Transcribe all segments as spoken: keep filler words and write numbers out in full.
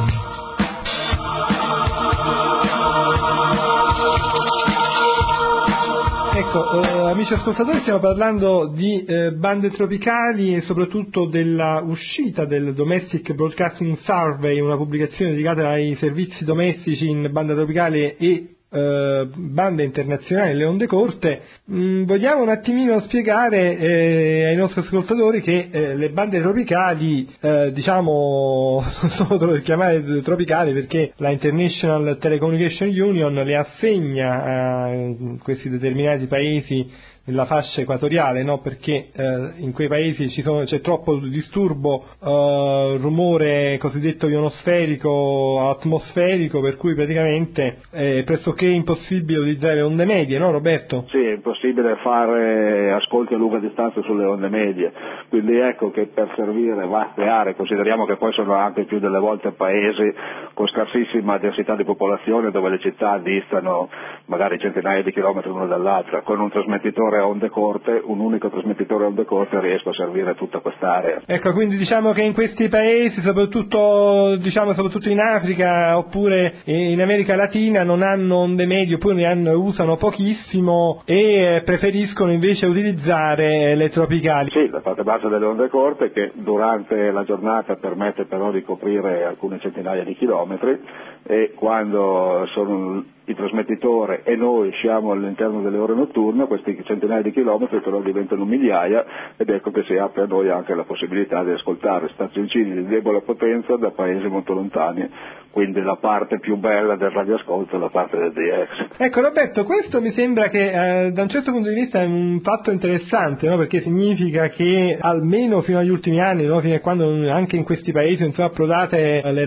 Ecco, eh, amici ascoltatori, stiamo parlando di eh, bande tropicali e soprattutto della uscita del Domestic Broadcasting Survey, una pubblicazione dedicata ai servizi domestici in banda tropicale e eh, bande internazionali, le onde corte. Mm, vogliamo un attimino spiegare eh, ai nostri ascoltatori che eh, le bande tropicali, eh, diciamo, sono chiamate tropicali perché la International Telecommunication Union le assegna a questi determinati paesi nella fascia equatoriale, no? Perché eh, in quei paesi ci sono, c'è troppo disturbo, eh, rumore cosiddetto ionosferico, atmosferico, per cui praticamente è pressoché impossibile utilizzare le onde medie, no Roberto? Sì, è impossibile fare ascolti a lunga distanza sulle onde medie, quindi ecco che per servire vaste aree, consideriamo che poi sono anche più delle volte paesi con scarsissima densità di popolazione, dove le città distano magari centinaia di chilometri l'una dall'altra, con un trasmettitore a onde corte, un unico trasmettitore a onde corte riesco a servire tutta quest'area. Ecco, quindi diciamo che in questi paesi, soprattutto diciamo soprattutto in Africa oppure in America Latina, non hanno onde medie oppure ne hanno, usano pochissimo e preferiscono invece utilizzare le tropicali. Sì, la parte bassa delle onde corte, che durante la giornata permette però di coprire alcune centinaia di chilometri, e quando sono il trasmettitore e noi siamo all'interno delle ore notturne, questi centinaia di chilometri però diventano migliaia, ed ecco che si apre a noi anche la possibilità di ascoltare stazioncini di debole potenza da paesi molto lontani, quindi la parte più bella del radioascolto è la parte del D X. Ecco Roberto, questo mi sembra che eh, da un certo punto di vista è un fatto interessante, no? Perché significa che almeno fino agli ultimi anni, no? Fino a quando anche in questi paesi non sono approdate le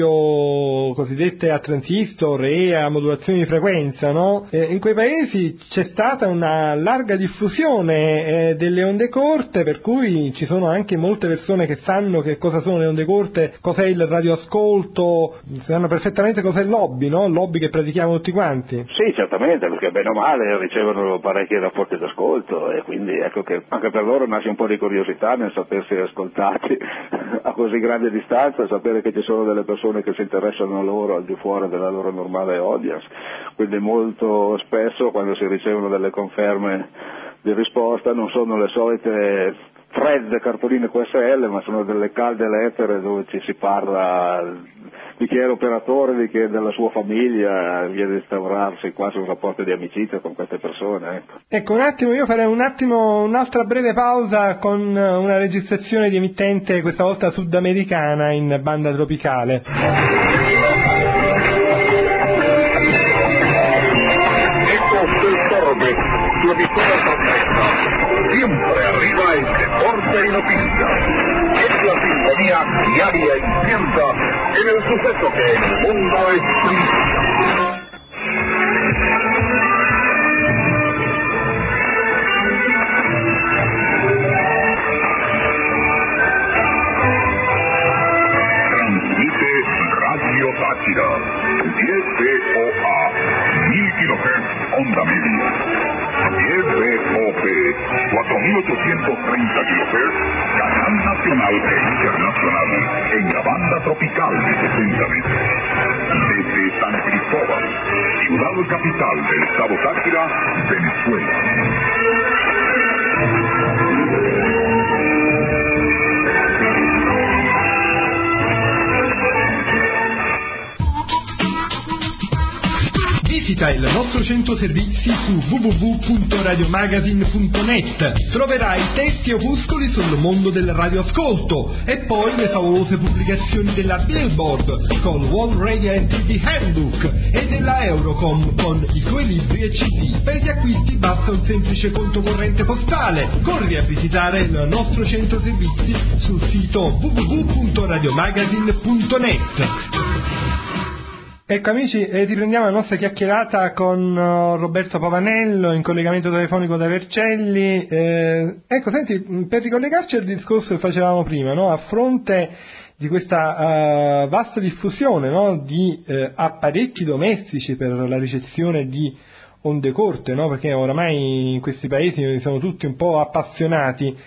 radio cosiddette a transistor e a modulazione di frequenza, no? Eh, in quei paesi c'è stata una larga diffusione eh, delle onde corte, per cui ci sono anche molte persone che sanno che cosa sono le onde corte, cos'è il radioascolto, sanno perfettamente cos'è il lobby, no? Il lobby che pratichiamo tutti quanti. Sì, certamente, perché bene o male ricevono parecchi rapporti d'ascolto, e quindi ecco che anche per loro nasce un po' di curiosità nel sapersi ascoltati a così grande distanza, sapere che ci sono delle persone che si interessano a loro al di fuori della loro normale audience. Quindi molto spesso quando si ricevono delle conferme di risposta non sono le solite fredde cartoline Q S L, ma sono delle calde lettere dove ci si parla di chi è l'operatore, di chi è della sua famiglia, viene a instaurarsi quasi un rapporto di amicizia con queste persone. Ecco. Ecco, un attimo, io farei un attimo un'altra breve pausa con una registrazione di emittente, questa volta sudamericana, in banda tropicale. Su emisora perfecta, siempre arriba en deporte y noticias. Es la sintonía diaria y cierta en el suceso que el mundo exprime. Transmite Radio Táchira, diez B O A, mil kilohertz onda media. diez B O P, cuatro mil ochocientos treinta kilohertz, canal nacional e internacional en la banda tropical de sesenta metros. Desde San Cristóbal, ciudad capital del estado Táchira, Venezuela. Visita il nostro centro servizi su w w w punto radiomagazine punto net. Troverai testi e opuscoli sul mondo del radioascolto e poi le famose pubblicazioni della Billboard con World Radio and T V Handbook e della Eurocom con i suoi libri e C D. Per gli acquisti basta un semplice conto corrente postale. Corri a visitare il nostro centro servizi sul sito w w w punto radiomagazine punto net. Ecco amici, eh, riprendiamo la nostra chiacchierata con uh, Roberto Pavanello in collegamento telefonico da Vercelli. Eh, ecco, senti, per ricollegarci al discorso che facevamo prima, no? A fronte di questa uh, vasta diffusione, no? di uh, apparecchi domestici per la ricezione di onde corte, no? Perché oramai in questi paesi sono tutti un po' appassionati.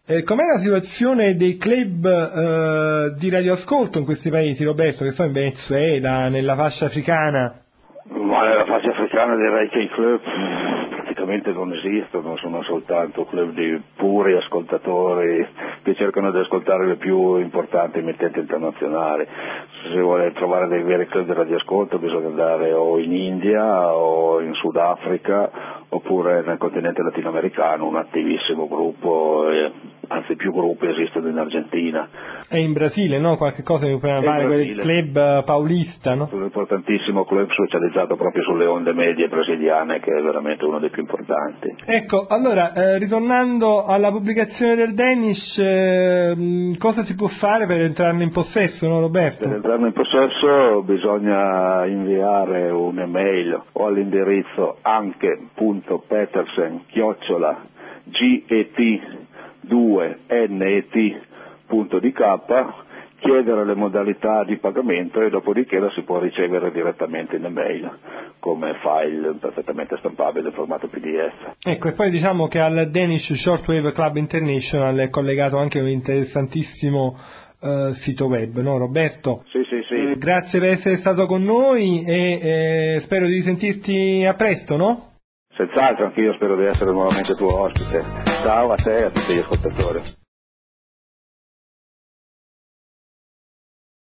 Eh, com'è la situazione dei club eh, di radioascolto in questi paesi, Roberto, che sono in Venezuela, nella fascia africana? Ma nella fascia africana direi che i club praticamente non esistono, sono soltanto club di puri ascoltatori che cercano di ascoltare le più importanti emittenti internazionali. Se vuole trovare dei veri club di radioascolto bisogna andare o in India o in Sudafrica oppure nel continente latinoamericano, un attivissimo gruppo, eh, anzi più gruppi esistono in Argentina. E in Brasile, no? Qualche cosa che poteva fare, quel club paulista, no? Un importantissimo club specializzato proprio sulle onde medie brasiliane, che è veramente uno dei più importanti. Ecco, allora, eh, ritornando alla pubblicazione del Danish, eh, cosa si può fare per entrarne in possesso, no Roberto? Per entrarne in possesso bisogna inviare un'email o all'indirizzo anche.petersen chiocciola get due net punto d k, chiedere le modalità di pagamento e dopodiché la si può ricevere direttamente in email come file perfettamente stampabile in formato P D F. Ecco, e poi diciamo che al Danish Shortwave Club International è collegato anche un interessantissimo uh, sito web, no Roberto? Sì, sì, sì. Grazie per essere stato con noi e eh, spero di risentirti a presto, no? Senz'altro, anch'io spero di essere nuovamente tuo ospite. Ciao a te e a tutti gli ascoltatori.